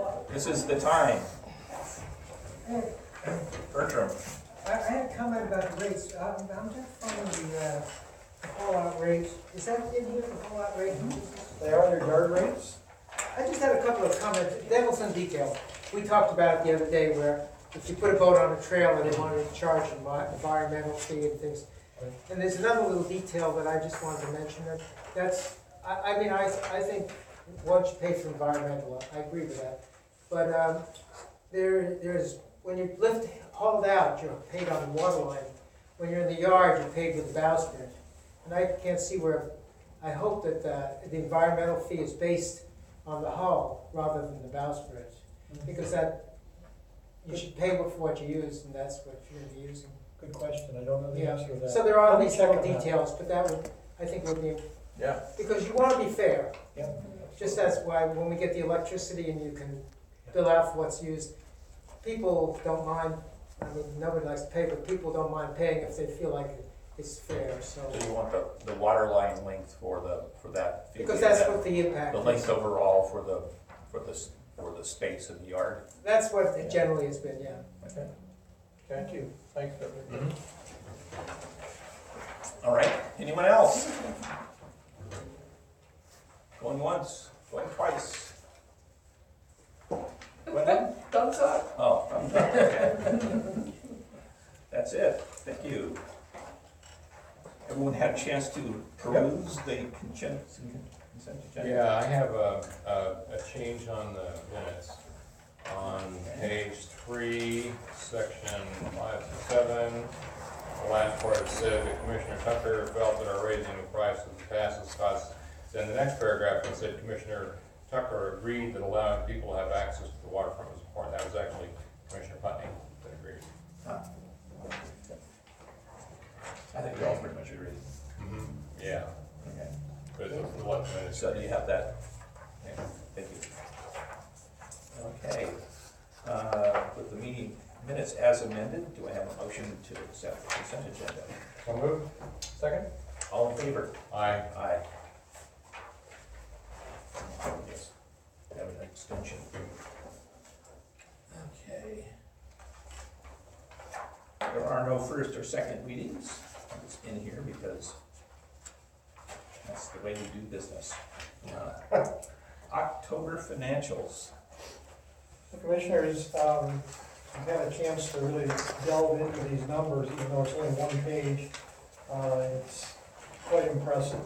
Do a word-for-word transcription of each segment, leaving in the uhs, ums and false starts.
This is the time. Bertram. I, I had a comment about the rates. I'm, I'm just finding the, uh, the fallout rates. Is that in here, the fallout rate? They are under yard rates? I just had a couple of comments, devil's in detail. We talked about it the other day where if you put a boat on a trail and they wanted to charge an environmental fee and things. And there's another little detail that I just wanted to mention. That That's, I, I mean, I, I think once you pay for environmental, I agree with that. But um, there, there's, when you lift, hauled out, you're paid on the water line. When you're in the yard, you're paid with the bowsprit. And I can't see where, I hope that uh, the environmental fee is based on the hull rather than the bowsprit. Because that, you should pay for what you use, and that's what you're gonna be using. Good question, I don't know the Yeah. answer to that. So there are Let me these check little on that. details, but that would, I think would be, Yeah. because you wanna be fair. Yeah. Just that's why when we get the electricity and you can bill out for what's used, people don't mind, I mean, nobody likes to pay, but people don't mind paying if they feel like it's fair, so. So you want the, the water line length for the, for that? fee, Because that's that- what the impact The is. length overall for the, for the, s- for the space in the yard? That's what it generally has been, yeah. Okay. Thank you, thanks, Beverly. All right, anyone else? Going once, going twice. Going Thumbs up. Oh, okay. That's it, thank you. Everyone had a chance to peruse the consent, consent agenda? Yeah, I have a, a, a change on the minutes. On page three, section five to seven, the last part it said that Commissioner Tucker felt that our raising the price of the passes costs. Then the next paragraph, it said Commissioner Tucker agreed that allowing people to have access to the waterfront was important. That was actually Commissioner Putney that agreed. Huh. I think we all pretty much agree. Mm-hmm. Yeah, Okay. but it's what the minutes. So do you have that? Yeah, thank you. Okay, uh, with the meeting minutes as amended, do I have a motion to accept the consent agenda? So moved. Second? All in favor? Aye. Aye. Yes, have an extension. Okay. There are no first or second readings. It's in here because that's the way we do business. Uh, October financials. The Commissioners, um, have had a chance to really delve into these numbers, even though it's only one page. Uh, it's quite impressive.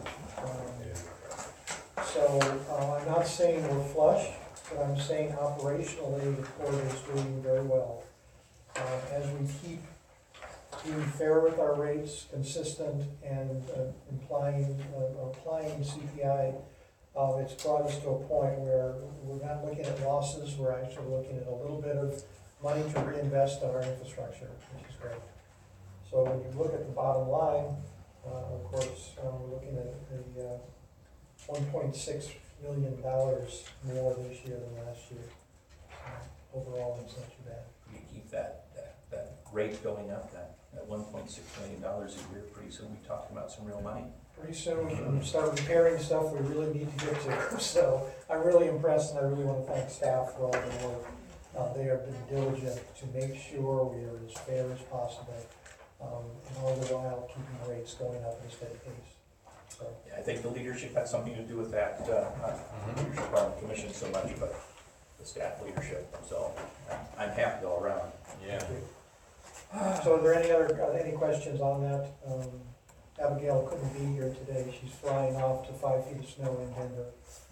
Um, So, uh, I'm not saying we're flush, but I'm saying operationally the court is doing very well. Uh, as we keep being fair with our rates, consistent, and uh, implying, uh, applying C P I, uh, it's brought us to a point where we're not looking at losses, we're actually looking at a little bit of money to reinvest in our infrastructure, which is great. So when you look at the bottom line, uh, of course, uh, we're looking at the, uh, one point six million dollars more this year than last year. Uh, Overall, it's not too bad. You keep that, that, that rate going up, that, that one point six million dollars a year, pretty soon we talking about some real money. Pretty soon, we can start repairing stuff we really need to get to. So I'm really impressed, and I really want to thank staff for all the work. Uh, they have been diligent to make sure we are as fair as possible, um, and all the while keeping rates going up at a steady pace. So, Yeah, I think the leadership had something to do with that, uh, not the leadership on the commission so much, but the staff leadership, so I'm- I'm happy all around. Yeah. so are there any other, uh, any questions on that? Um, Abigail couldn't be here today. She's flying off to five feet of snow in Denver.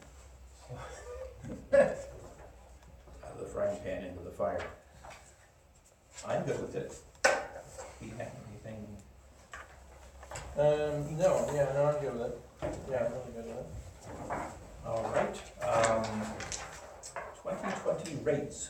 So, Out of the frying pan into the fire. I'm good with it. Do you have anything? Um, no, yeah, no, I'm good with it. Yeah, I'm really good with it. All right, um, twenty twenty rates.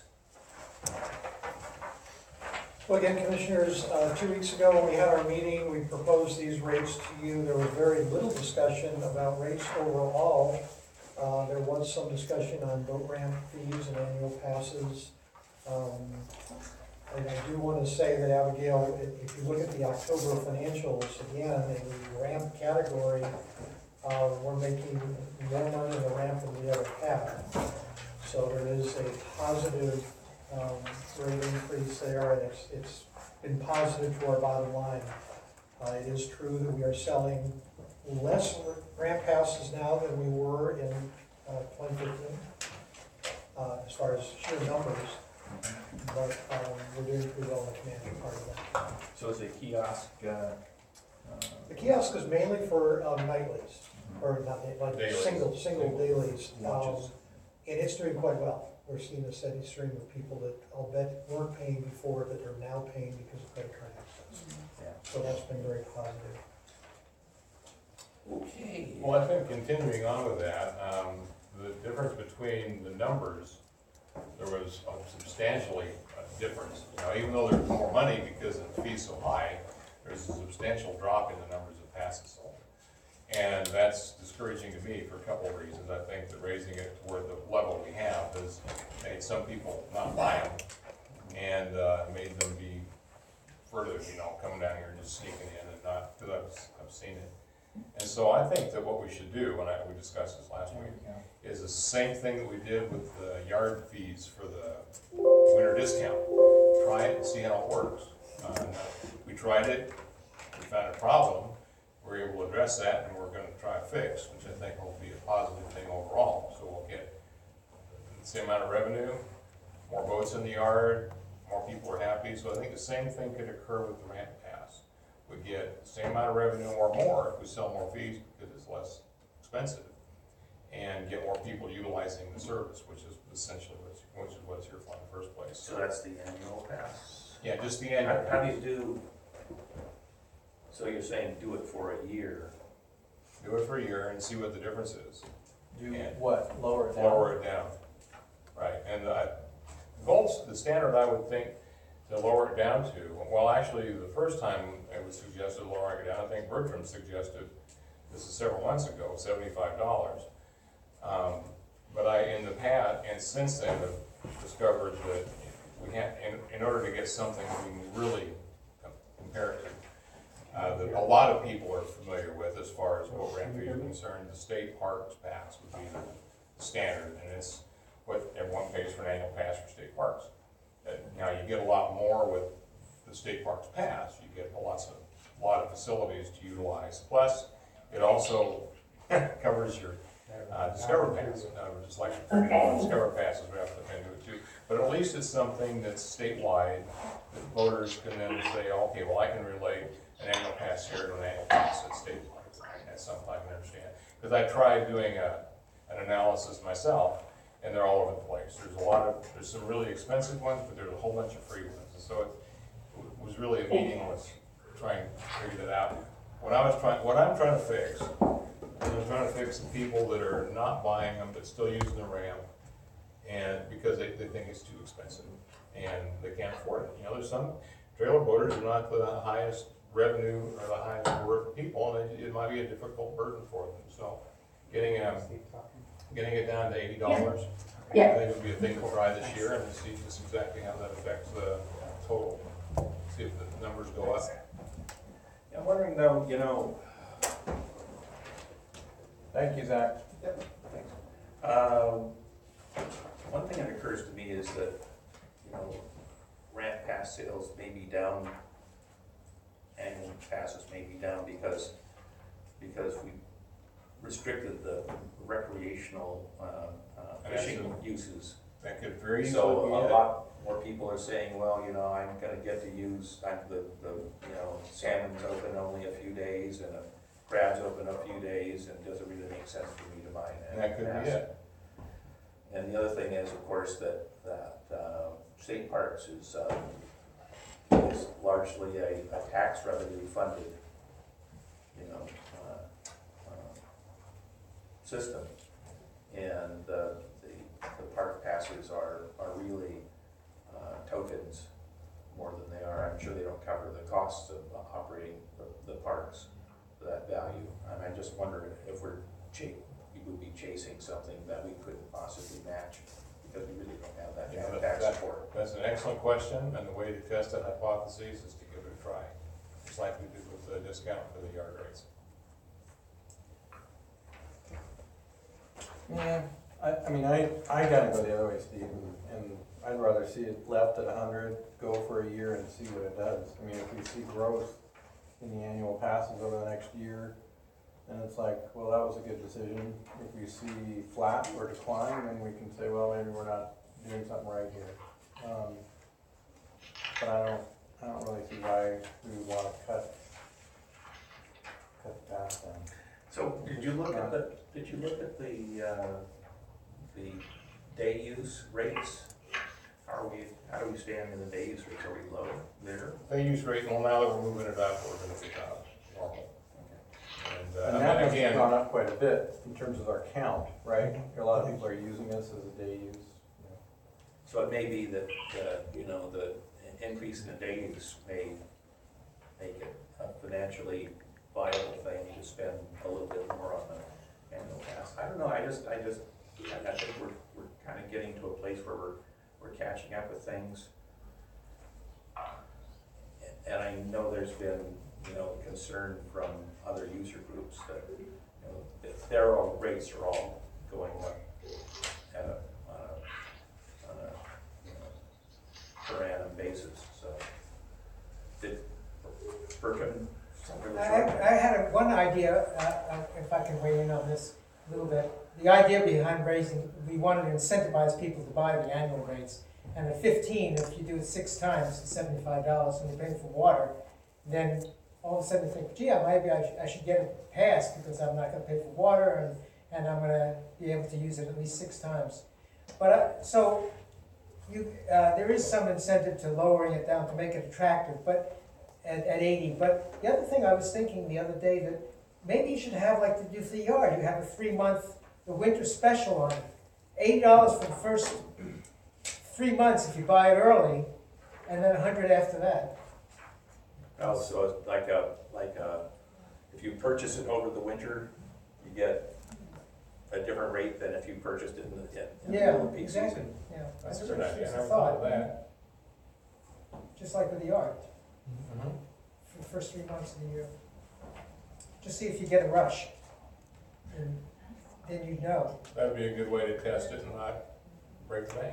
Well, again, Commissioners, uh, two weeks ago when we had our meeting, we proposed these rates to you. There was very little discussion about rates overall. Uh, there was some discussion on boat ramp fees and annual passes. Um, and I do want to say that, Abigail, if if you look at the October financials, again, in the ramp category, uh, we're making more money in the ramp than we ever have. So there is a positive um, rate increase there, and it's, it's been positive to our bottom line. Uh, It is true that we are selling less ramp passes now than we were in uh, twenty fifteen, uh, as far as sheer numbers, but um, we're doing pretty well in the command part of that. So is a kiosk, uh, uh, The kiosk is mainly for um, nightlies, or not, night- like Dailies. single, single dailies. um, Launches. And it's doing quite well. We're seeing a steady stream of people that I'll bet weren't paying before, that are now paying because of credit card access. yeah. So that's been very positive. Okay. Well, I think continuing on with that, um, the difference between the numbers, there was a substantially a difference. Now, even though there's more money because the fee's so high, there's a substantial drop in the numbers of passes sold. And that's discouraging to me for a couple of reasons. I think that raising it to where the level we have has made some people not buy them and uh, made them be further, you know, coming down here and just sneaking in and not, because I've, I've seen it. And so I think that what we should do, and I, we discussed this last week, is the same thing that we did with the yard fees for the winter discount. Try it and see how it works. Uh, we tried it, we found a problem, we were able to address that, and we're gonna try a fix, which I think will be a positive thing overall. So we'll get the same amount of revenue, more boats in the yard, more people are happy. So I think the same thing could occur with the ramp pass. We get the same amount of revenue or more if we sell more fees because it's less expensive, and get more people utilizing the service, which is essentially what's, which is what's here for in the first place. So that's the annual pass. Yeah, just the How, annual. how do you do, so you're saying do it for a year? Do it for a year and see what the difference is. Do Yeah. what, lower it down? Lower it down. Right, and I, goals, the standard I would think to lower it down to, well, actually, the first time it was suggested lowering it down, I think Bertram suggested, this is several months ago, seventy-five dollars. Um, but I, in the past, and since then, have discovered that we have, in, in order to get something we can really compare it to, uh, that a lot of people are familiar with as far as what ramp fees are concerned, the state parks pass would be the standard, and it's what everyone pays for an annual pass for state parks. Uh, Now, you get a lot more with the state parks pass, you get a lots of, a lot of facilities to utilize, plus it also covers your uh, Discover Pass, uh, just like thirty dollar Discover Passes wrapped up into it too. But at least it's something that's statewide, that voters can then say, okay, well, I can relate an annual pass here to an annual pass at state parks. That's something I can understand. Because I tried doing a, an analysis myself, and they're all over the place. There's a lot of, there's some really expensive ones, but there's a whole bunch of free ones. And so it was really a meaningless trying to figure that out. What I was trying, what I'm trying to fix, is I'm trying to fix the people that are not buying them, but still using the ramp, and because they, they think it's too expensive, and they can't afford it. You know, there's some trailer boaters are not the highest revenue or the highest worth people, and it, it might be a difficult burden for them. So getting, um, getting it down to eighty dollars, I Yeah. think would be a thing to try this year, and see just exactly how that affects the total. See if the numbers go up. I'm wondering though, you know, Thank you, Zach. um, one thing that occurs to me is that, you know, ramp pass sales may be down, annual passes may be down because, because we restricted the recreational, uh, uh, fishing uses. That could very easily So be a it. lot more people are saying, well, you know, I'm gonna get to use, I'm the, the, you know, salmon's open only a few days and a crab's open a few days, and does it really make sense for me to buy an And that could annual be pass? it. And the other thing is, of course, that, that, uh, state parks is, uh, is largely a, a tax revenue funded, you know, uh, uh, system. And, uh, the, the park passes are, are really, uh, tokens more than they are. I'm sure they don't cover the costs of operating the, the parks for that value. And I just wonder if we're cha- we would be chasing something that we couldn't possibly match, because we really don't have that Yeah, kind of that- tax that- support. That's an excellent question, and the way to test that hypothesis is to give it a try, just like we did with the discount for the yard rates. Yeah, I, I mean, I, I gotta go the other way, Steve, and, and I'd rather see it left at a hundred, go for a year and see what it does. I mean, if we see growth in the annual passes over the next year, then it's like, well, that was a good decision. If we see flat or decline, then we can say, well, maybe we're not doing something right here. Um, but I don't, I don't really see why we would wanna cut, cut the pass down. So did you look at the, did you look at the, uh, the day use rates? Are we, how do we stand in the day use rates? Are we low there? They use rate, well, now that we're moving it up, we're gonna be about normal. And, uh, And I that mean, has again, gone up quite a bit in terms of our count, right? A lot of people are using this as a day use. So it may be that, uh, you know, the increase in the day use may make it a financially viable thing to spend a little bit more on the annual pass. I don't know, I just, I just, I I think we're, we're kind of getting to a place where we're, we're catching up with things. And I know there's been, you know, concern from other user groups that, you know, that their own rates are all going up at a, on a, on a, you know, per annum basis, so. Did Bertrand, something was I, short? I had a- one idea, uh, uh, if I can weigh in on this a little bit. The idea behind raising, we wanted to incentivize people to buy the annual rates. And at fifteen, if you do it six times, it's seventy-five dollars, and you pay for water, then all of a sudden you think, gee, maybe I should, I should get it passed because I'm not gonna pay for water and, and I'm gonna be able to use it at least six times. But, uh, so, you, uh, there is some incentive to lowering it down to make it attractive, but, at, at eighty. But the other thing I was thinking the other day, that maybe you should have, like to do for the yard, you have a three-month, the winter special on it. eighty dollars for the first three months if you buy it early, and then a hundred after that. Oh, so it's like a, like a, if you purchase it over the winter, you get a different rate than if you purchased it in the, in the Yeah, middle of peak exactly. season. Yeah, that's a just- good idea, just I a never thought of thought. that. Just like with the yard, Mhm. for the first three months of the year. Just see if you get a rush, and then you know. That'd be a good way to test it and not break the bank.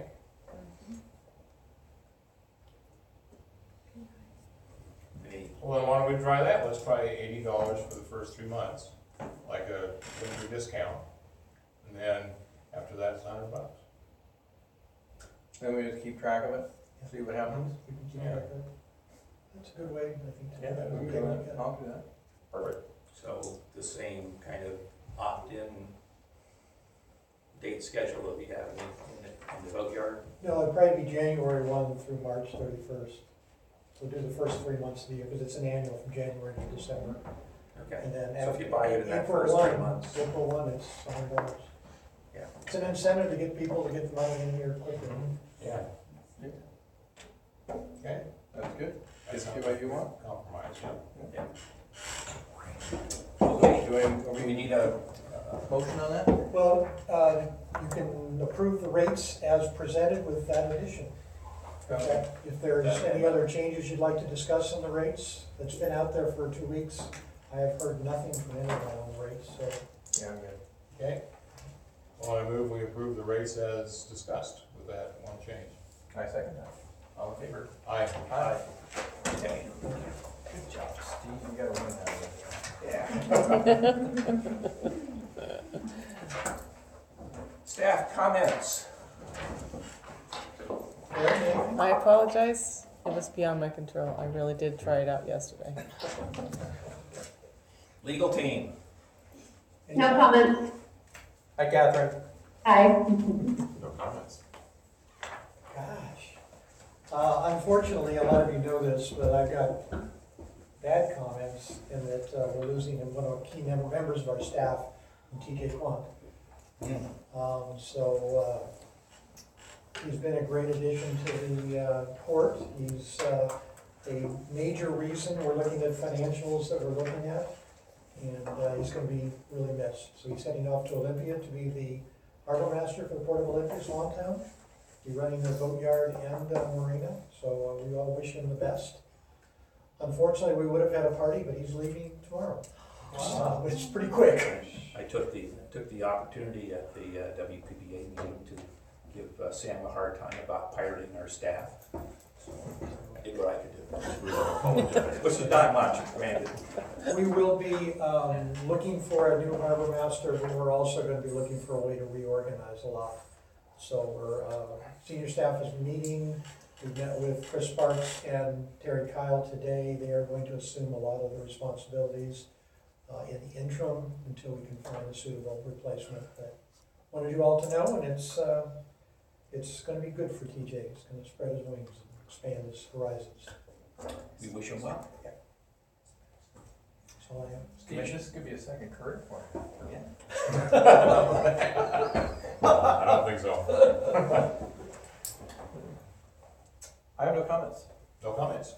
Any- Well, then why don't we try that? Let's try eighty dollars for the first three months, like a winter discount. And then after that, it's a hundred bucks. Then we just keep track of it, see what happens. We can keep Yeah. track of it. That's a good way, I think. to do Yeah, it. that would We be can Okay, do that. yeah. I'll do that. Perfect. So the same kind of opt-in date schedule that we have in the, in the, in the boatyard? No, it'd probably be January one through March thirty-first. We'll do the first three months of the year, because it's an annual from January to December. Okay, And then so if after you buy it in that April first three one, months. April one, it's a hundred dollars. Yeah. It's an incentive to get people to get the money in here quicker. Yeah. Okay. That's good. That Just sounds do what you want. Compromise, yeah. Okay, do I, are Do we we need a, motion on that? Well, uh, you can approve the rates as presented with that addition. Okay. If there's any other changes you'd like to discuss on the rates, it's been out there for two weeks. I have heard nothing from anyone on the rates, so. Yeah, I'm good. Okay. Well, I move we approve the rates as discussed with that one change. I second that. All in favor? Aye. Aye. okay, Good job, Steve, you gotta win that one. staff comments? Anything? I apologize. It was beyond my control. I really did try it out yesterday. Legal team? No comment. Hi, Catherine. Hi. No comments. Gosh. Uh, unfortunately, a lot of you know this, but I've got bad comments in that uh, we're losing one of our key mem- members of our staff, T J Quant. Um, so, uh, he's been a great addition to the, uh, court. He's, uh, a major reason we're looking at financials that we're looking at. And, uh, he's gonna be really missed. So he's heading off to Olympia to be the harbor master for the Port of Olympia's Longtown. Be running the boatyard and uh, marina, so uh, we all wish him the best. Unfortunately, we would have had a party, but he's leaving tomorrow. Wow, but it's pretty quick. I took the, took the opportunity at the uh, W P B A meeting to give uh, Sam a hard time about pirating our staff. So I did what I could do, which is not much, granted. We will be um, looking for a new harbor master, but we're also going to be looking for a way to reorganize a lot. So we're, uh, senior staff is meeting. We met with Chris Sparks and Terry Kyle today. They are going to assume a lot of the responsibilities uh, in the interim until we can find a suitable replacement. But wanted you all to know, and it's uh, it's going to be good for T J. It's going to spread his wings and expand his horizons. We wish him well. That's all I have. Steve, this could be a second career for him. Yeah. I don't think so. I have no comments. No comments?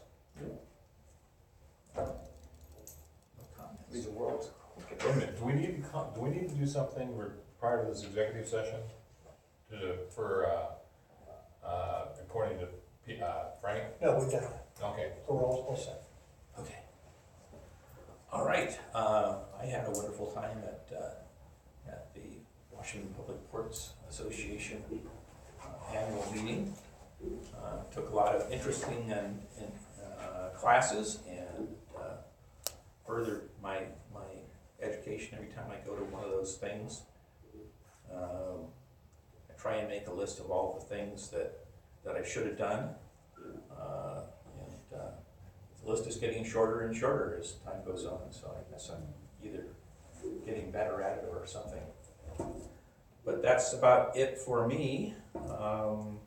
These are worlds. Wait a minute, do we need to, com- do we need to do something re- prior to this executive session? To, for, uh, uh, according to P- uh, Frank? No, we've done it. Okay. So we're all, all set. Okay. All right, uh, I had a wonderful time at, uh, at the Washington Public Works Association uh, annual meeting. Uh, took a lot of interesting and, and, uh, classes and, uh, furthered my, my education every time I go to one of those things. Um, I try and make a list of all the things that, that I should have done. Uh, and, uh, the list is getting shorter and shorter as time goes on, so I guess I'm either getting better at it or something. But that's about it for me. Um,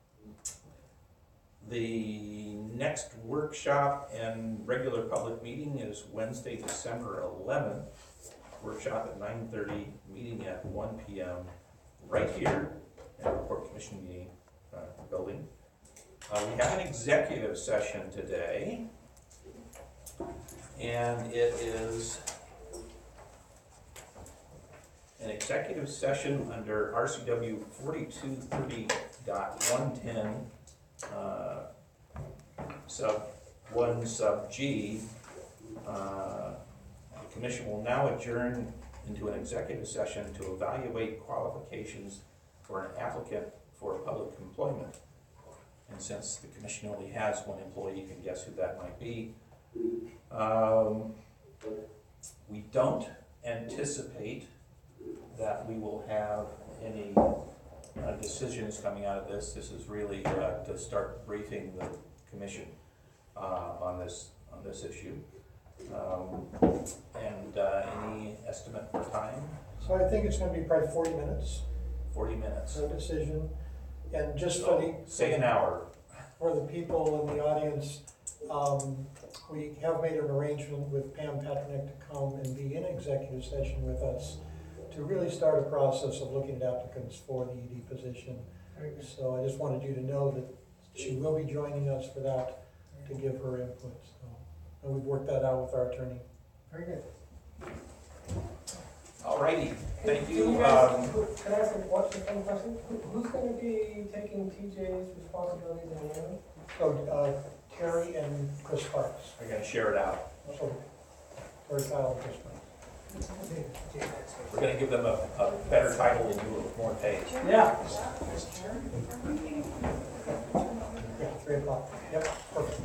the next workshop and regular public meeting is Wednesday, December eleventh. Workshop at nine thirty, meeting at one P M right here at the Port Commission meeting uh, building. Uh, we have an executive session today, and it is an executive session under R C W forty-two thirty point one ten, uh, sub one sub G. Uh, the commission will now adjourn into an executive session to evaluate qualifications for an applicant for public employment. And since the commission only has one employee, you can guess who that might be. Um, we don't anticipate that we will have any uh, decisions coming out of this. This is really uh, to start briefing the commission uh, on this on this issue. Um, and uh, any estimate for time? So I think it's going to be probably forty minutes Forty minutes. for a decision. And just for So the, say an hour. for the people in the audience, um, we have made an arrangement with Pam Paternick to come and be in executive session with us to really start a process of looking at applicants for the E D position. So I just wanted you to know that she will be joining us for that, to give her input. So, and we've worked that out with our attorney. Very good. Alrighty, thank Do you. guys- Um, Can I ask a what's the fun question? Who- Who's gonna be taking T J's responsibilities in the end? So, uh, Terry and Chris Sparks. we're gonna share it out. So, Terry Kyle and Chris Sparks. We're gonna give them a, a better title and you with more pay. Yeah. Yeah, three o'clock. Yep, perfect.